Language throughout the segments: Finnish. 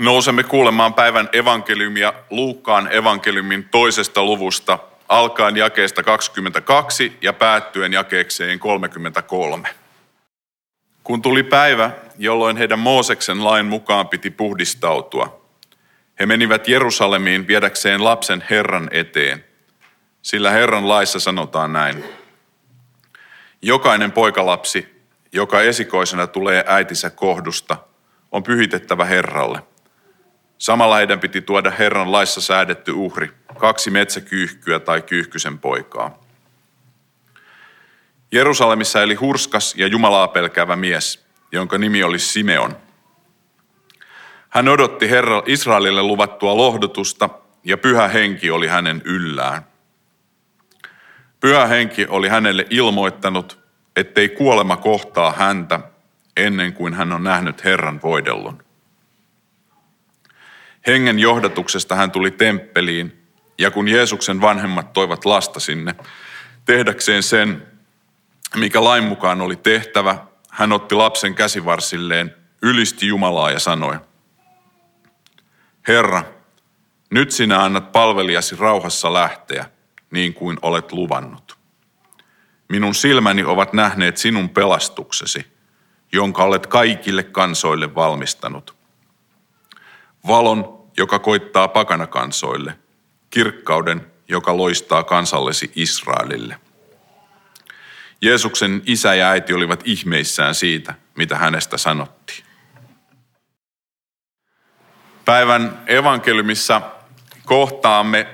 Nousemme kuulemaan päivän evankeliumia Luukkaan evankeliumin 2. luvusta, alkaen jakeesta 22 ja päättyen jakeeseen 33. Kun tuli päivä, jolloin heidän Mooseksen lain mukaan piti puhdistautua, he menivät Jerusalemiin viedäkseen lapsen Herran eteen, sillä Herran laissa sanotaan näin. Jokainen poikalapsi, joka esikoisena tulee äitinsä kohdusta, on pyhitettävä Herralle. Samalla heidän piti tuoda Herran laissa säädetty uhri, 2 metsäkyyhkyä tai kyyhkysen poikaa. Jerusalemissa eli hurskas ja Jumalaa pelkäävä mies, jonka nimi oli Simeon. Hän odotti Israelille luvattua lohdutusta ja Pyhä Henki oli hänen yllään. Pyhä Henki oli hänelle ilmoittanut, ettei kuolema kohtaa häntä ennen kuin hän on nähnyt Herran voidellun. Hengen johdatuksesta hän tuli temppeliin, ja kun Jeesuksen vanhemmat toivat lasta sinne, tehdäkseen sen, mikä lain mukaan oli tehtävä, hän otti lapsen käsivarsilleen, ylisti Jumalaa ja sanoi, Herra, nyt sinä annat palvelijasi rauhassa lähteä, niin kuin olet luvannut. Minun silmäni ovat nähneet sinun pelastuksesi, jonka olet kaikille kansoille valmistanut. Valon, joka koittaa pakanakansoille, kirkkauden, joka loistaa kansallesi Israelille. Jeesuksen isä ja äiti olivat ihmeissään siitä, mitä hänestä sanottiin. Päivän evankeliumissa kohtaamme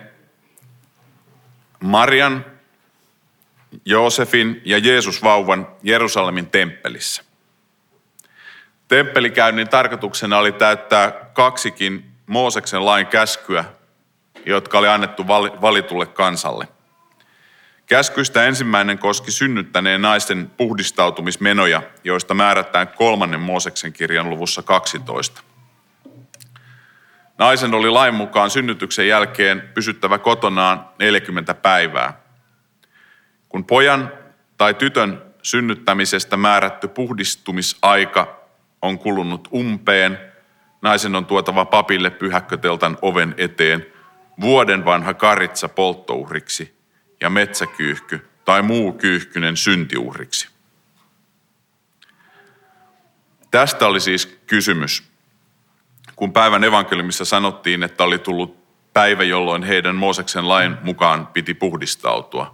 Marian, Joosefin ja Jeesusvauvan Jerusalemin temppelissä. Temppelikäynnin tarkoituksena oli täyttää 2 Mooseksen lain käskyä, jotka oli annettu valitulle kansalle. Käskyistä ensimmäinen koski synnyttäneen naisten puhdistautumismenoja, joista määrätään 3. Mooseksen kirjan luvussa 12. Naisen oli lain mukaan synnytyksen jälkeen pysyttävä kotonaan 40 päivää. Kun pojan tai tytön synnyttämisestä määrätty puhdistumisaika on kulunut umpeen, naisen on tuotava papille pyhäkköteltan oven eteen vuoden vanha karitsa polttouhriksi ja metsäkyyhky tai muu kyyhkynen syntiuhriksi. Tästä oli siis kysymys, kun päivän evankeliumissa sanottiin, että oli tullut päivä, jolloin heidän Mooseksen lain mukaan piti puhdistautua.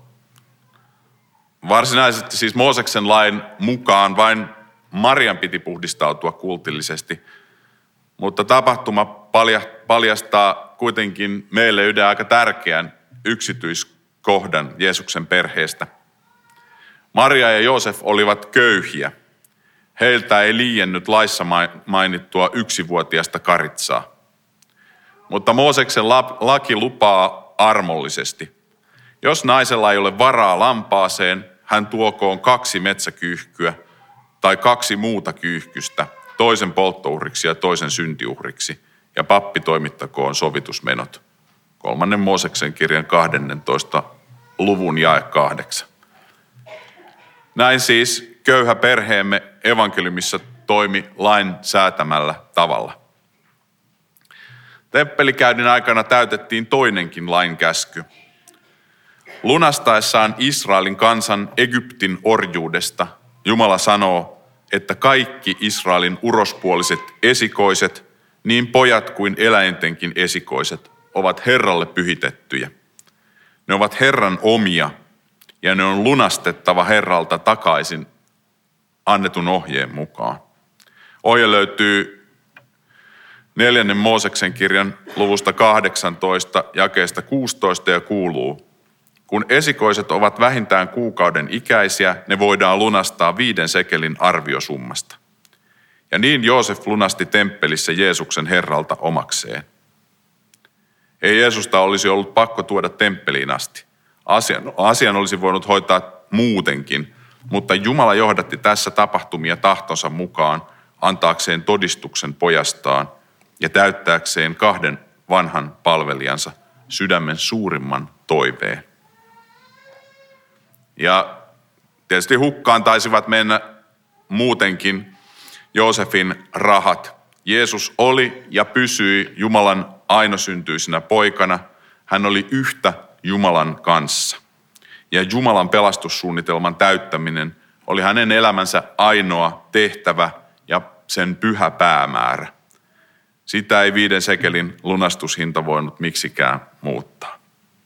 Varsinaisesti siis Mooseksen lain mukaan vain Marian piti puhdistautua kultillisesti, mutta tapahtuma paljastaa kuitenkin meille yhden aika tärkeän yksityiskohdan Jeesuksen perheestä. Maria ja Joosef olivat köyhiä. Heiltä ei liiennyt laissa mainittua 1-vuotiasta karitsaa. Mutta Mooseksen laki lupaa armollisesti. Jos naisella ei ole varaa lampaaseen, hän tuokoon 2 metsäkyyhkyä tai 2 muuta kyyhkystä, toisen polttouhriksi ja toisen syntiuhriksi, ja pappi toimittakoon sovitusmenot. 3. Mooseksen kirjan 12. luvun jae 8. Näin siis köyhä perheemme evankeliumissa toimi lain säätämällä tavalla. Temppelikäynnin aikana täytettiin toinenkin lain käsky. Lunastaessaan Israelin kansan Egyptin orjuudesta Jumala sanoo, että kaikki Israelin urospuoliset esikoiset, niin pojat kuin eläintenkin esikoiset, ovat Herralle pyhitettyjä. Ne ovat Herran omia ja ne on lunastettava Herralta takaisin annetun ohjeen mukaan. Ohje löytyy 4. Mooseksen kirjan luvusta 18, jakeesta 16 ja kuuluu, kun esikoiset ovat vähintään kuukauden ikäisiä, ne voidaan lunastaa 5 sekelin arviosummasta. Ja niin Joosef lunasti temppelissä Jeesuksen Herralta omakseen. Ei Jeesusta olisi ollut pakko tuoda temppeliin asti. Asian olisi voinut hoitaa muutenkin, mutta Jumala johdatti tässä tapahtumia tahtonsa mukaan antaakseen todistuksen pojastaan ja täyttääkseen 2 vanhan palvelijansa sydämen suurimman toiveen. Ja tietysti hukkaan taisivat mennä muutenkin Joosefin rahat Jeesus oli ja pysyi Jumalan ainosyntyisenä poikana. Hän oli yhtä Jumalan kanssa. Ja Jumalan pelastussuunnitelman täyttäminen oli hänen elämänsä ainoa tehtävä ja sen pyhä päämäärä. Sitä ei 5 sekelin lunastushinta voinut miksikään muuttaa.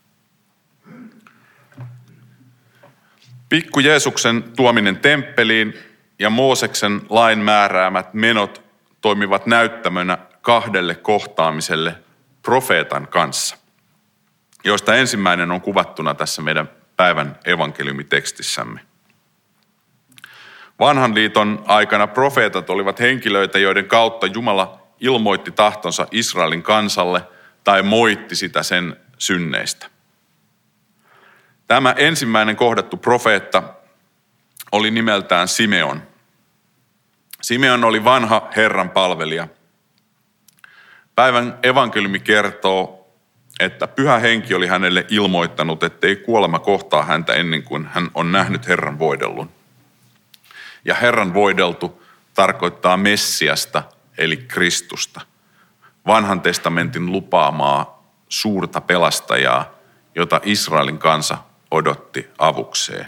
Pikku Jeesuksen tuominen temppeliin ja Mooseksen lain määräämät menot toimivat näyttämönä 2 kohtaamiselle profeetan kanssa, joista ensimmäinen on kuvattuna tässä meidän päivän evankeliumitekstissämme. Vanhan liiton aikana profeetat olivat henkilöitä, joiden kautta Jumala ilmoitti tahtonsa Israelin kansalle tai moitti sitä sen synneistä. Tämä ensimmäinen kohdattu profeetta oli nimeltään Simeon. Simeon oli vanha Herran palvelija. Päivän evankeliumi kertoo, että Pyhä Henki oli hänelle ilmoittanut, ettei kuolema kohtaa häntä ennen kuin hän on nähnyt Herran voidellun. Ja Herran voideltu tarkoittaa Messiasta, eli Kristusta, vanhan testamentin lupaamaa suurta pelastajaa, jota Israelin kansa odotti avukseen.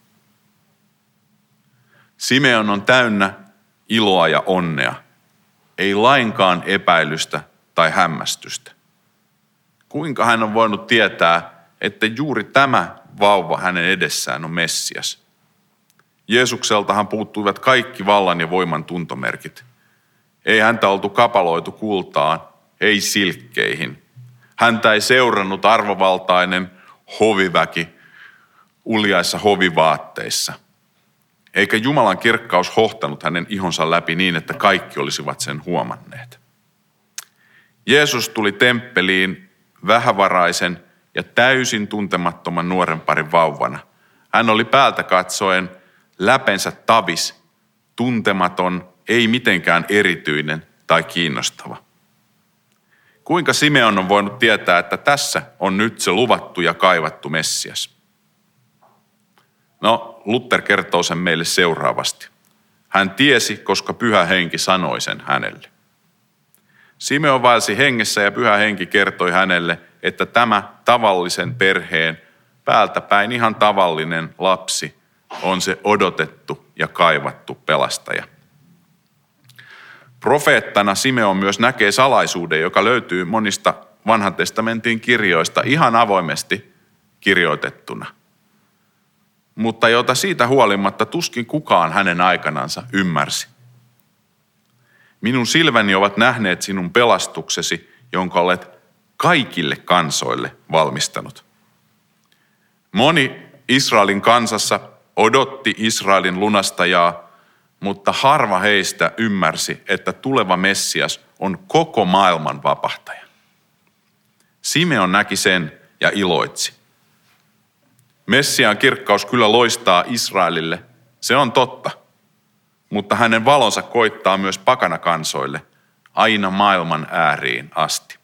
Simeon on täynnä iloa ja onnea, ei lainkaan epäilystä tai hämmästystä. Kuinka hän on voinut tietää, että juuri tämä vauva hänen edessään on Messias? Jeesukseltahan puuttuivat kaikki vallan ja voiman tuntomerkit. Ei häntä oltu kapaloitu kultaan, ei silkkeihin. Häntä ei seurannut arvovaltainen hoviväki uljaissa hovivaatteissa. Eikä Jumalan kirkkaus hohtanut hänen ihonsa läpi niin, että kaikki olisivat sen huomanneet. Jeesus tuli temppeliin vähävaraisen ja täysin tuntemattoman nuorenparin vauvana. Hän oli päältä katsoen läpensä tavis, tuntematon, ei mitenkään erityinen tai kiinnostava. Kuinka Simeon on voinut tietää, että tässä on nyt se luvattu ja kaivattu Messias? No, Luther kertoo sen meille seuraavasti. Hän tiesi, koska Pyhä Henki sanoi sen hänelle. Simeon vaelsi hengessä ja Pyhä Henki kertoi hänelle, että tämä tavallisen perheen päältä päin ihan tavallinen lapsi on se odotettu ja kaivattu pelastaja. Profeettana Simeon myös näkee salaisuuden, joka löytyy monista vanhan testamentin kirjoista ihan avoimesti kirjoitettuna, mutta jota siitä huolimatta tuskin kukaan hänen aikanansa ymmärsi. Minun silmäni ovat nähneet sinun pelastuksesi, jonka olet kaikille kansoille valmistanut. Moni Israelin kansassa odotti Israelin lunastajaa, mutta harva heistä ymmärsi, että tuleva Messias on koko maailman vapahtaja. Simeon näki sen ja iloitsi. Messiaan kirkkaus kyllä loistaa Israelille, se on totta, mutta hänen valonsa koittaa myös pakanakansoille aina maailman ääriin asti.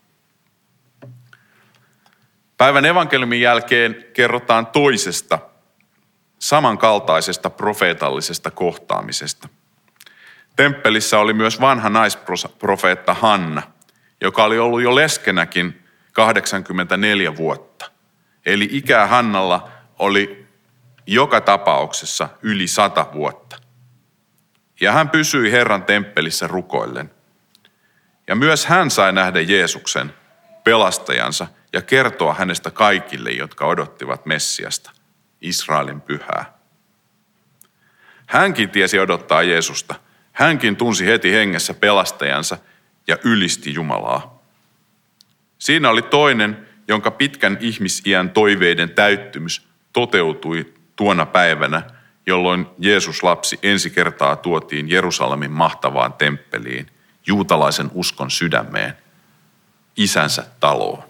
Päivän evankeliumin jälkeen kerrotaan toisesta samankaltaisesta profeetallisesta kohtaamisesta. Temppelissä oli myös vanha naisprofeetta Hanna, joka oli ollut jo leskenäkin 84 vuotta. Eli ikää Hannalla oli joka tapauksessa yli 100 vuotta. Ja hän pysyi Herran temppelissä rukoillen. Ja myös hän sai nähdä Jeesuksen, pelastajansa, ja kertoa hänestä kaikille, jotka odottivat Messiasta, Israelin pyhää. Hänkin tiesi odottaa Jeesusta. Hänkin tunsi heti hengessä pelastajansa ja ylisti Jumalaa. Siinä oli toinen, jonka pitkän ihmisiän toiveiden täyttymys toteutui tuona päivänä, jolloin Jeesus-lapsi ensi kertaa tuotiin Jerusalemin mahtavaan temppeliin, juutalaisen uskon sydämeen, isänsä taloon.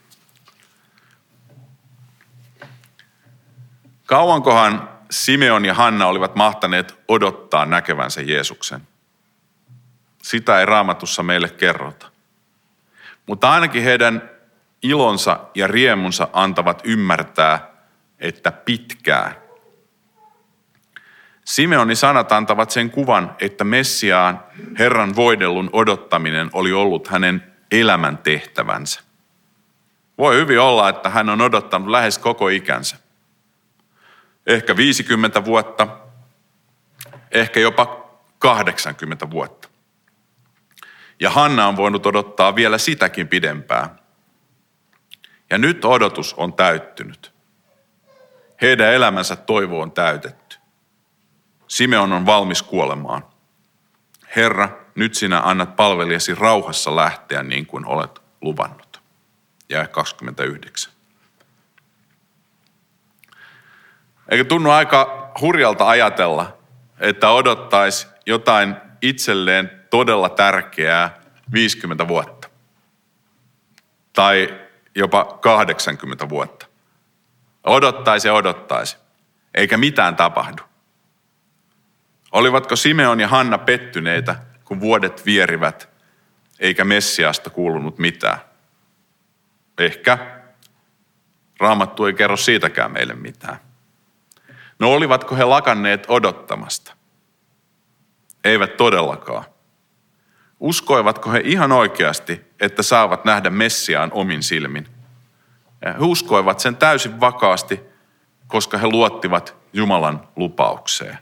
Kauankohan Simeon ja Hanna olivat mahtaneet odottaa näkevänsä Jeesuksen? Sitä ei Raamatussa meille kerrota. Mutta ainakin heidän ilonsa ja riemunsa antavat ymmärtää, että pitkään. Simeonin sanat antavat sen kuvan, että Messiaan Herran voidellun odottaminen oli ollut hänen elämän tehtävänsä. Voi hyvin olla, että hän on odottanut lähes koko ikänsä. Ehkä 50 vuotta, ehkä jopa 80 vuotta. Ja Hanna on voinut odottaa vielä sitäkin pidempään. Ja nyt odotus on täyttynyt. Heidän elämänsä toivo on täytetty. Simeon on valmis kuolemaan. Herra, nyt sinä annat palvelijasi rauhassa lähteä niin kuin olet luvannut. Jae 29. Eikö tunnu aika hurjalta ajatella, että odottaisi jotain itselleen todella tärkeää 50 vuotta? Tai jopa 80 vuotta. Odottaisi ja odottaisi, eikä mitään tapahdu. Olivatko Simeon ja Hanna pettyneitä, kun vuodet vierivät, eikä Messiasta kuulunut mitään? Ehkä. Raamattu ei kerro siitäkään meille mitään. No olivatko he lakanneet odottamasta? Eivät todellakaan. Uskoivatko he ihan oikeasti, että saavat nähdä Messiaan omin silmin? He uskoivat sen täysin vakaasti, koska he luottivat Jumalan lupaukseen.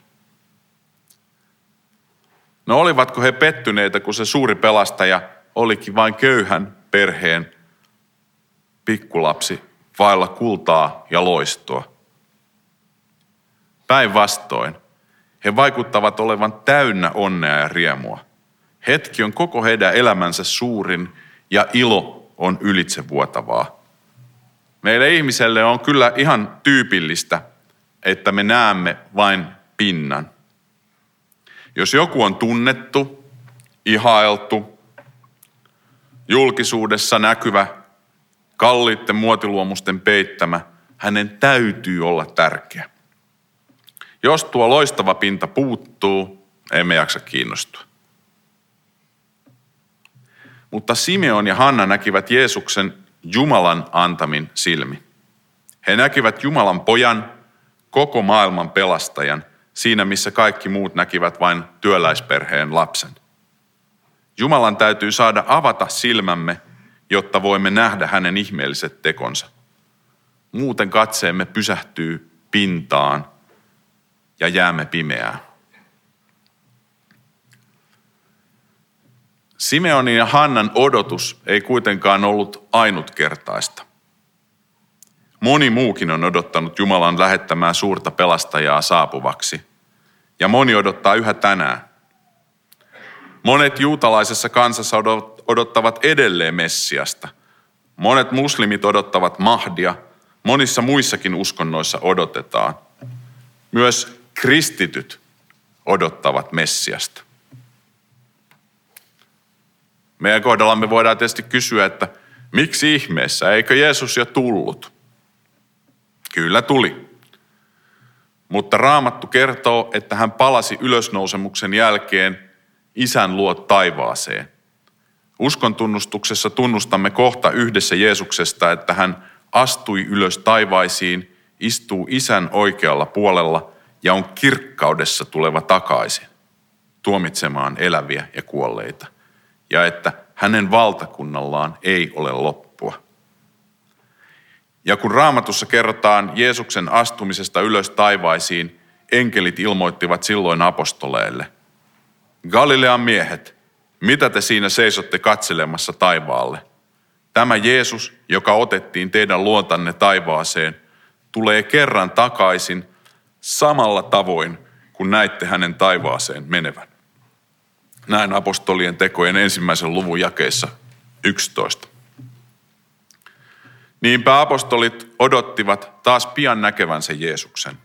No olivatko he pettyneitä, kun se suuri pelastaja olikin vain köyhän perheen pikkulapsi vailla kultaa ja loistoa? Päinvastoin, he vaikuttavat olevan täynnä onnea ja riemua. Hetki on koko heidän elämänsä suurin ja ilo on ylitsevuotavaa. Meille ihmiselle on kyllä ihan tyypillistä, että me näemme vain pinnan. Jos joku on tunnettu, ihailtu, julkisuudessa näkyvä, kalliitten muotiluomusten peittämä, hänen täytyy olla tärkeä. Jos tuo loistava pinta puuttuu, emme jaksa kiinnostua. Mutta Simeon ja Hanna näkivät Jeesuksen Jumalan antamin silmin. He näkivät Jumalan pojan, koko maailman pelastajan, siinä missä kaikki muut näkivät vain työläisperheen lapsen. Jumalan täytyy saada avata silmämme, jotta voimme nähdä hänen ihmeelliset tekonsa. Muuten katseemme pysähtyy pintaan ja jäämme pimeään. Simeonin ja Hannan odotus ei kuitenkaan ollut ainutkertaista. Moni muukin on odottanut Jumalan lähettämää suurta pelastajaa saapuvaksi, ja moni odottaa yhä tänään. Monet juutalaisessa kansassa odottavat edelleen Messiasta. Monet muslimit odottavat Mahdia, monissa muissakin uskonnoissa odotetaan. Myös kristityt odottavat Messiasta. Meidän kohdallamme voidaan tietysti kysyä, että miksi ihmeessä, eikö Jeesus jo tullut? Kyllä tuli. Mutta Raamattu kertoo, että hän palasi ylösnousemuksen jälkeen Isän luo taivaaseen. Uskontunnustuksessa tunnustamme kohta yhdessä Jeesuksesta, että hän astui ylös taivaisiin, istuu Isän oikealla puolella ja on kirkkaudessa tuleva takaisin, tuomitsemaan eläviä ja kuolleita. Ja että hänen valtakunnallaan ei ole loppua. Ja kun Raamatussa kerrotaan Jeesuksen astumisesta ylös taivaisiin, enkelit ilmoittivat silloin apostoleille: Galilean miehet, mitä te siinä seisotte katselemassa taivaalle? Tämä Jeesus, joka otettiin teidän luontanne taivaaseen, tulee kerran takaisin samalla tavoin, kun näitte hänen taivaaseen menevän. Näin apostolien tekojen 1. luvun jakeessa 11. Niinpä apostolit odottivat taas pian näkevänsä Jeesuksen.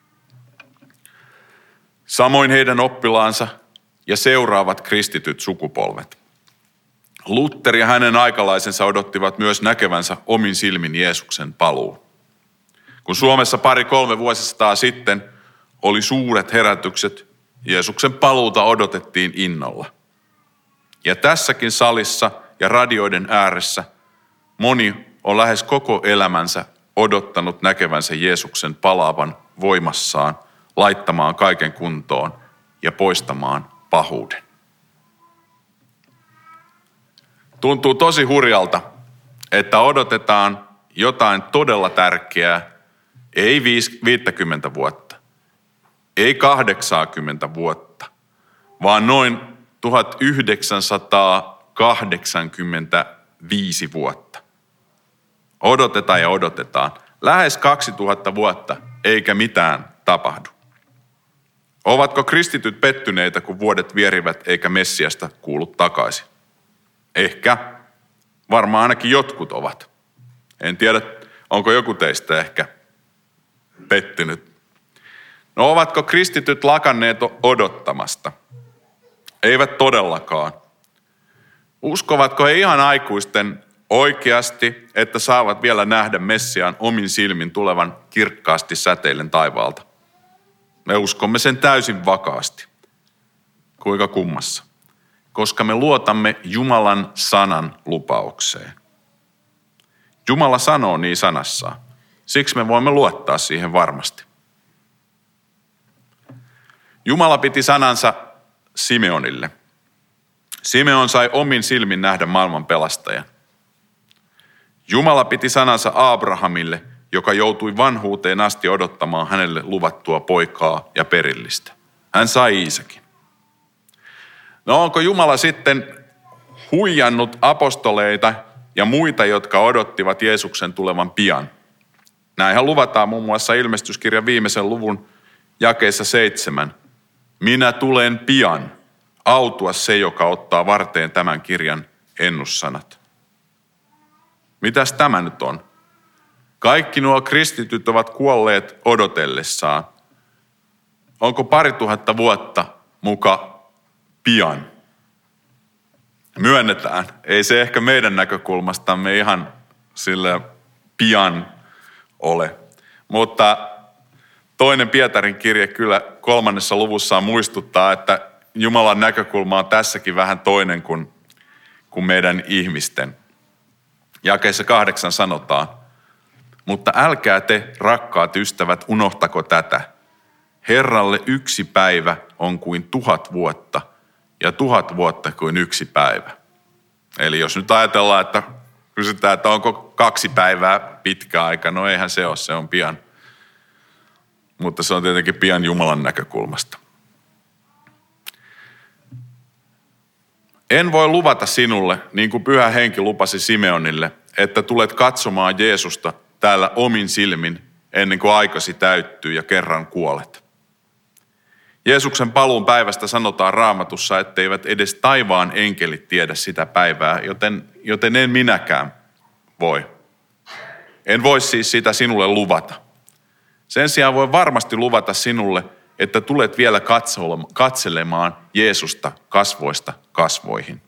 Samoin heidän oppilaansa ja seuraavat kristityt sukupolvet. Luther ja hänen aikalaisensa odottivat myös näkevänsä omin silmin Jeesuksen paluu. Kun Suomessa 2-3 vuosisataa sitten oli suuret herätykset, Jeesuksen paluuta odotettiin innolla. Ja tässäkin salissa ja radioiden ääressä moni on lähes koko elämänsä odottanut näkevänsä Jeesuksen palaavan voimassaan laittamaan kaiken kuntoon ja poistamaan pahuuden. Tuntuu tosi hurjalta, että odotetaan jotain todella tärkeää, ei 50 vuotta, ei 80 vuotta, vaan noin 1985 vuotta. Odotetaan ja odotetaan. Lähes 2000 vuotta, eikä mitään tapahdu. Ovatko kristityt pettyneitä, kun vuodet vierivät eikä Messiasta kuulu takaisin? Ehkä. Varmaan ainakin jotkut ovat. En tiedä, onko joku teistä ehkä pettynyt. No, ovatko kristityt lakanneet odottamasta? Eivät todellakaan. Uskovatko he ihan aikuisten oikeasti, että saavat vielä nähdä Messiaan omin silmin tulevan kirkkaasti säteillen taivaalta? Me uskomme sen täysin vakaasti. Kuinka kummassa? Koska me luotamme Jumalan sanan lupaukseen. Jumala sanoo niin sanassaan. Siksi me voimme luottaa siihen varmasti. Jumala piti sanansa Simeonille. Simeon sai omin silmin nähdä maailman pelastajan. Jumala piti sanansa Abrahamille, joka joutui vanhuuteen asti odottamaan hänelle luvattua poikaa ja perillistä. Hän sai Iisakin. No, onko Jumala sitten huijannut apostoleita ja muita, jotka odottivat Jeesuksen tulevan pian? Näinhän luvataan muun muassa Ilmestyskirjan viimeisen luvun jakeessa 7. Minä tulen pian, autua se, joka ottaa varteen tämän kirjan ennussanat. Mitäs tämä nyt on? Kaikki nuo kristityt ovat kuolleet odotellessaan. Onko 2000 vuotta muka pian? Myönnetään. Ei se ehkä meidän näkökulmastamme ihan sille pian ole. Mutta toinen Pietarin kirje kyllä 3. luvussaan muistuttaa, että Jumalan näkökulma on tässäkin vähän toinen kuin meidän ihmisten. Jakeessa 8 sanotaan, mutta älkää te, rakkaat ystävät, unohtako tätä. Herralle 1 päivä on kuin 1000 vuotta ja 1000 vuotta kuin 1 päivä. Eli jos nyt ajatellaan, että kysytään, että onko 2 päivää pitkä aika, no eihän se ole, se on pian. Mutta se on tietenkin pian Jumalan näkökulmasta. En voi luvata sinulle, niin kuin Pyhä Henki lupasi Simeonille, että tulet katsomaan Jeesusta täällä omin silmin ennen kuin aikasi täyttyy ja kerran kuolet. Jeesuksen paluun päivästä sanotaan Raamatussa, etteivät edes taivaan enkelit tiedä sitä päivää, joten en minäkään voi. En voi siis sitä sinulle luvata. Sen sijaan voi varmasti luvata sinulle, että tulet vielä katselemaan Jeesusta kasvoista kasvoihin.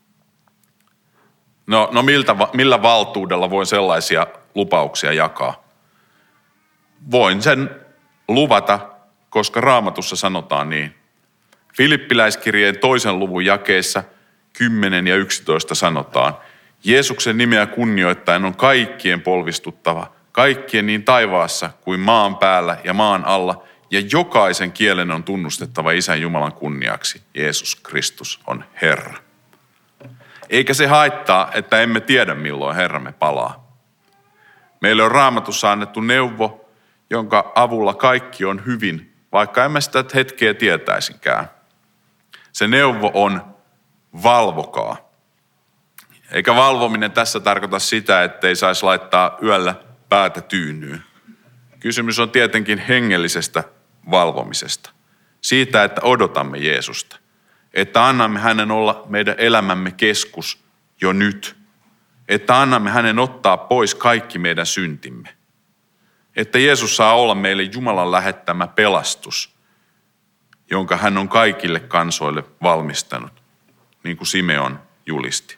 No millä valtuudella voin sellaisia lupauksia jakaa? Voin sen luvata, koska Raamatussa sanotaan niin. Filippiläiskirjeen 2. luvun jakeessa 10 ja 11 sanotaan, Jeesuksen nimeä kunnioittaen on kaikkien polvistuttava, kaikkien niin taivaassa kuin maan päällä ja maan alla, ja jokaisen kielen on tunnustettava Isän Jumalan kunniaksi. Jeesus Kristus on Herra. Eikä se haittaa, että emme tiedä milloin Herramme palaa. Meille on Raamatussa annettu neuvo, jonka avulla kaikki on hyvin, vaikka emme sitä hetkeä tietäisinkään. Se neuvo on valvokaa. Eikä valvominen tässä tarkoita sitä, ettei saisi laittaa yöllä päätä tyynyyn. Kysymys on tietenkin hengellisestä valvomisesta. Siitä, että odotamme Jeesusta. Että annamme hänen olla meidän elämämme keskus jo nyt. Että annamme hänen ottaa pois kaikki meidän syntimme. Että Jeesus saa olla meille Jumalan lähettämä pelastus, jonka hän on kaikille kansoille valmistanut, niin kuin Simeon julisti.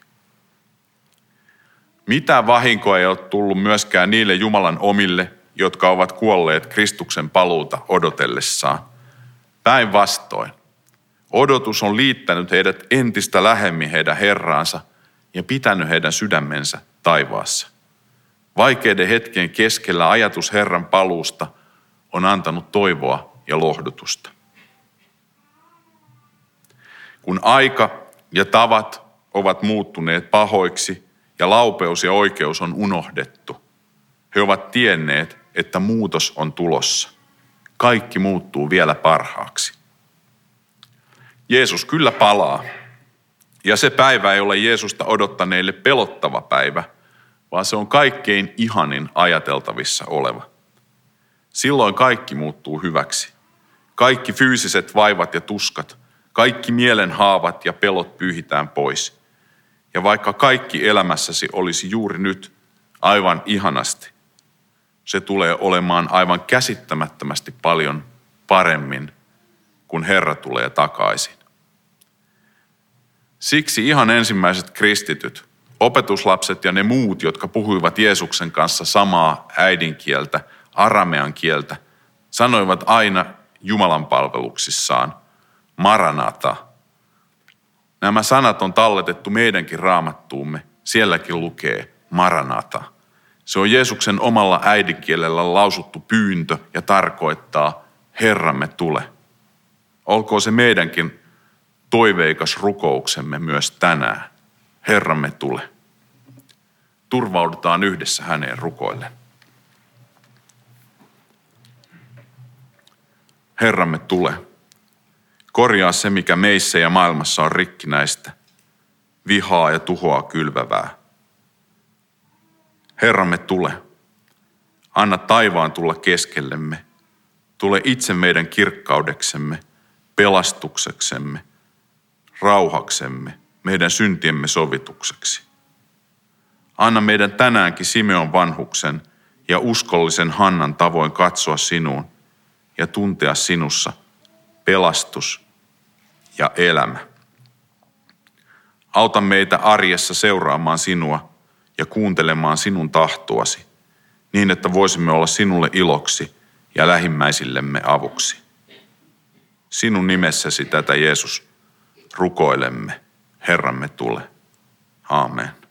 Mitään vahinkoa ei ole tullut myöskään niille Jumalan omille, jotka ovat kuolleet Kristuksen paluuta odotellessaan. Päinvastoin. Odotus on liittänyt heidät entistä lähemmin heidän Herraansa ja pitänyt heidän sydämensä taivaassa. Vaikeiden hetkien keskellä ajatus Herran paluusta on antanut toivoa ja lohdutusta. Kun aika ja tavat ovat muuttuneet pahoiksi ja laupeus ja oikeus on unohdettu, he ovat tienneet, että muutos on tulossa. Kaikki muuttuu vielä parhaaksi. Jeesus kyllä palaa. Ja se päivä ei ole Jeesusta odottaneille pelottava päivä, vaan se on kaikkein ihanin ajateltavissa oleva. Silloin kaikki muuttuu hyväksi. Kaikki fyysiset vaivat ja tuskat, kaikki mielen haavat ja pelot pyyhitään pois. Ja vaikka kaikki elämässäsi olisi juuri nyt aivan ihanasti, se tulee olemaan aivan käsittämättömästi paljon paremmin, kun Herra tulee takaisin. Siksi ihan ensimmäiset kristityt, opetuslapset ja ne muut, jotka puhuivat Jeesuksen kanssa samaa äidinkieltä, aramean kieltä, sanoivat aina Jumalan palveluksissaan, Maranata. Nämä sanat on talletettu meidänkin raamattuumme. Sielläkin lukee Maranata. Se on Jeesuksen omalla äidinkielellä lausuttu pyyntö ja tarkoittaa Herramme tule. Olkoon se meidänkin toiveikas rukouksemme myös tänään. Herramme tule. Turvaudutaan yhdessä häneen rukoillen. Herramme tule. Korjaa se, mikä meissä ja maailmassa on rikkinäistä, vihaa ja tuhoa kylvävää. Herramme tule. Anna taivaan tulla keskellemme. Tule itse meidän kirkkaudeksemme, pelastukseksemme, rauhaksemme, meidän syntiemme sovitukseksi. Anna meidän tänäänkin Simeon vanhuksen ja uskollisen Hannan tavoin katsoa sinuun ja tuntea sinussa pelastus ja elämä. Auta meitä arjessa seuraamaan sinua ja kuuntelemaan sinun tahtoasi, niin että voisimme olla sinulle iloksi ja lähimmäisillemme avuksi. Sinun nimessäsi tätä, Jeesus, rukoilemme. Herramme tule. Aamen.